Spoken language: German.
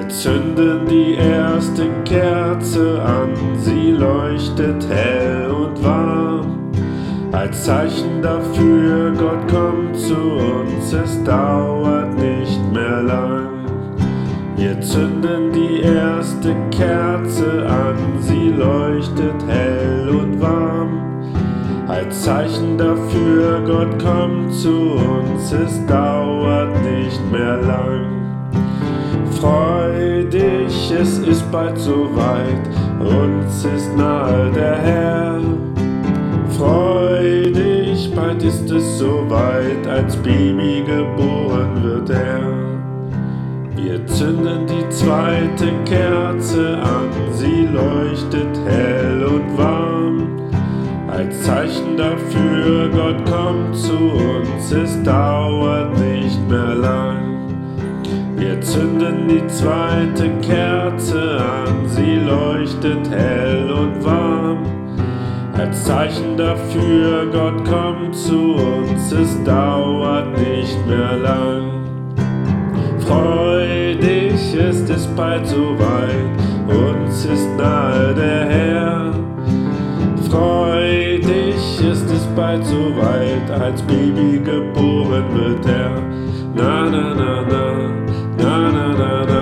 Wir zünden die erste Kerze an, sie leuchtet hell und warm. Als Zeichen dafür, Gott kommt zu uns, es dauert nicht mehr lang. Wir zünden die erste Kerze an, sie leuchtet hell und warm. Als Zeichen dafür, Gott kommt zu uns, es dauert nicht mehr lang. Freu dich, es ist bald soweit, uns ist nahe der Herr. Freu dich, bald ist es soweit, als Baby geboren wird er. Wir zünden die zweite Kerze an, sie leuchtet hell und warm. Als Zeichen dafür, Gott kommt zu uns, es dauert nicht mehr lang. Wir zünden die zweite Kerze an, sie leuchtet hell und warm. Als Zeichen dafür, Gott kommt zu uns, es dauert nicht mehr lang. Freu dich, es ist bald soweit, uns ist nahe der Herr. Freu dich, es ist bald soweit, als Baby geboren wird er. Na na na na, na na na na.